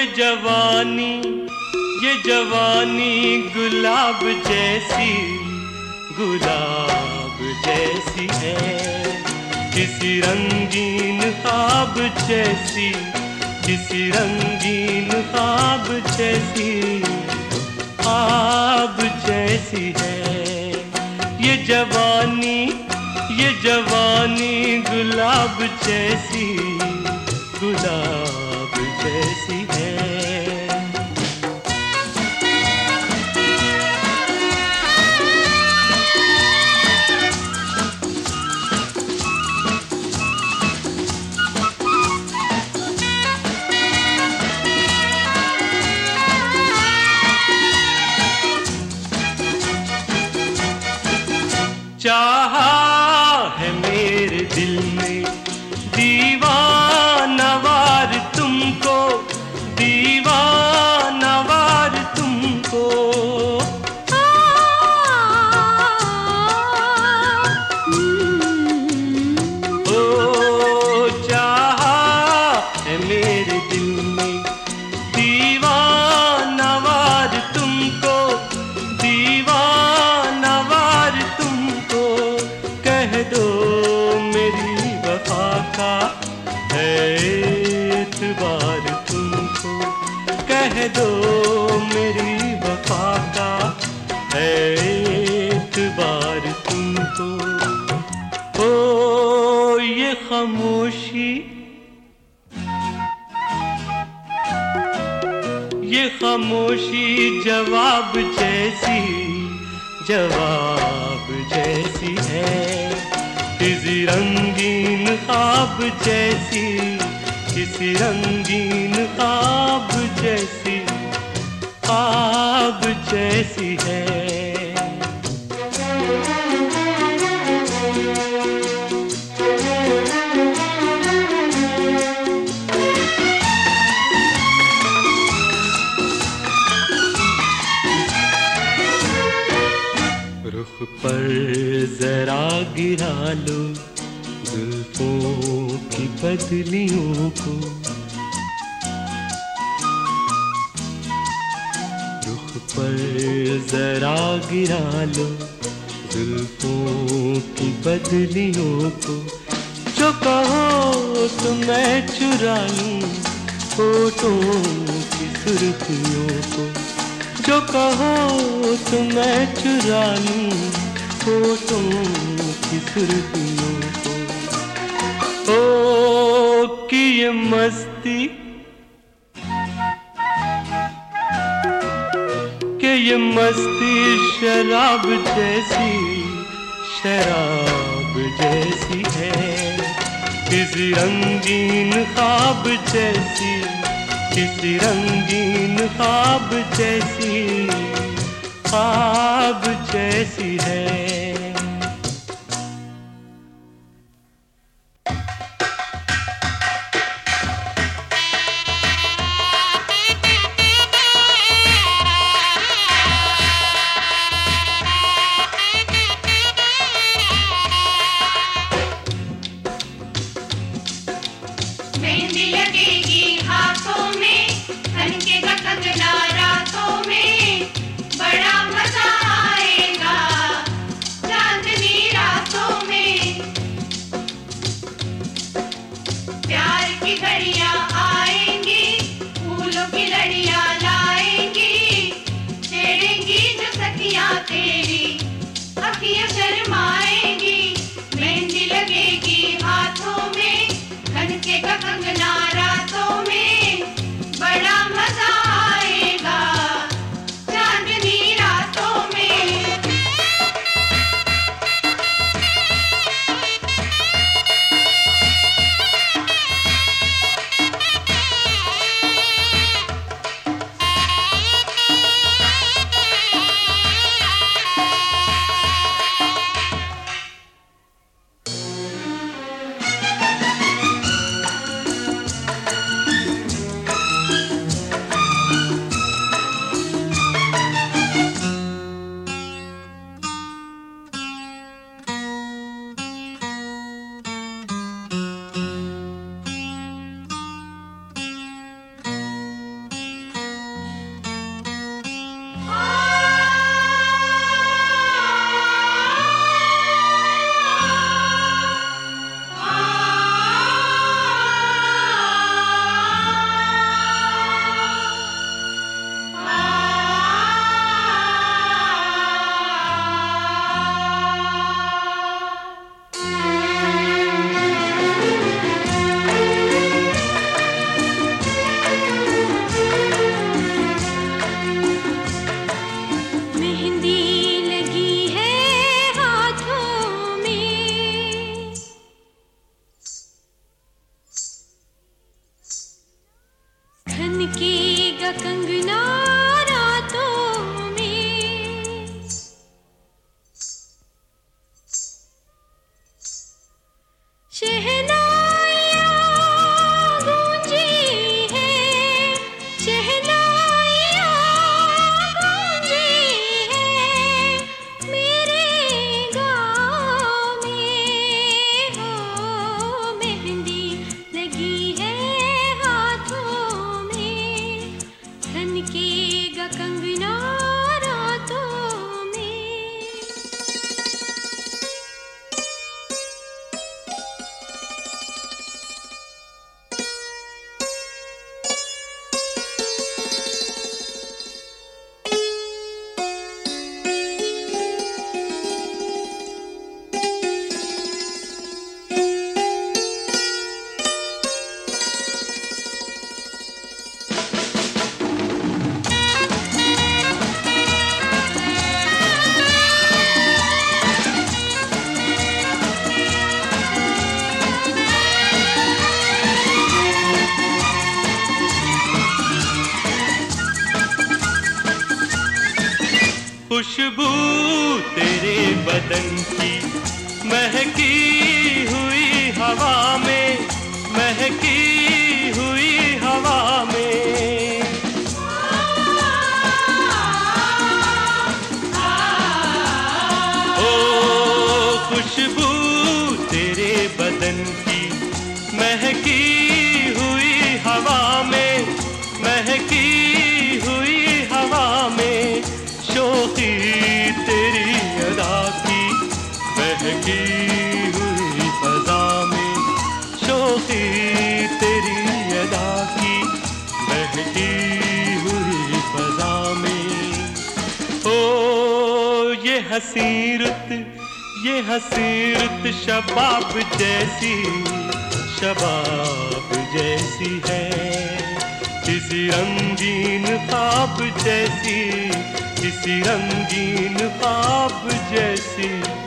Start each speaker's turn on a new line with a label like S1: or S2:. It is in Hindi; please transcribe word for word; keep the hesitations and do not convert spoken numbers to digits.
S1: जवानी ये जवानी गुलाब जैसी गुलाब जैसी है, किसी रंगीन ख्वाब जैसी, किसी रंगीन ख्वाब जैसी, ख्वाब जैसी है ये जवानी ये जवानी गुलाब जैसी गुलाब जैसी है। चाहा है मेरे दिल में दीवानवार तुमको, दीवानवार तुमको। ओ चाहा है मेरे दिल में दीवानवार तुमको, दीवानवार तुमको। कह दो मेरी वफा का है एतबार तुमको, कह दो मेरी वफा का है एतबार तुमको। ओ ये खामोशी ये खामोशी जवाब जैसी जवाब जैसी है, किसी रंगीन ख्वाब जैसी, किसी रंगीन ख्वाब जैसी, ख्वाब जैसी है। रुख पर जरा गिरा लो जुल्फों की बदलियों को, रुख पर जरा गिरा लो जुल्फों की बदलियों को। जो कहो तो मैं चुरा लूं होठों की सुर्खियों को, जो कहो तो मैं चुरा लूं होठों की सुर्खियों को। ओ कि ये मस्ती कि ये मस्ती शराब जैसी शराब जैसी है, किसी रंगीन ख्वाब जैसी, किसी रंगीन ख्वाब जैसी, ख्वाब जैसी है।
S2: मेहंदी लगेगी हाथों में, खनकेगा कंगना रातों में, बड़ा मजा आएगा चांदनी रातों में। प्यार की घड़ियां आएंगी, फूलों की लड़ियां लाएंगी, छेड़ेंगी जो सखियां तेरी अखियां शर्माएंगी। मेहंदी लगेगी हाथों में, खनकेगा कंगना रातों में, बड़ा मजा आएगा खनकेगा कंगना रातों में। शहनाइयाँ गूंजी है, शहनाइयाँ गूंजी है मेरे गाँव में। हो मेहंदी लगी है हाथों में, खनकेगा कंगना रातों में।
S1: खुशबू तेरे बदन की महकी हुई हवा में, महकी हुई हवा में। ओ खुशबू तेरे बदन की महकी हुई हवा में, महकी हुई हवा में। शोखी तेरी अदा की बहकी हुई फजा में, शोखी तेरी अदा की बहकी हुई फजा में। ओ ये हसी रुत, ये हसी रुत शबाब जैसी, शबाब जैसी है। किसी रंगीन ख्वाब जैसी, किसी रंगीन ख्वाब जैसी।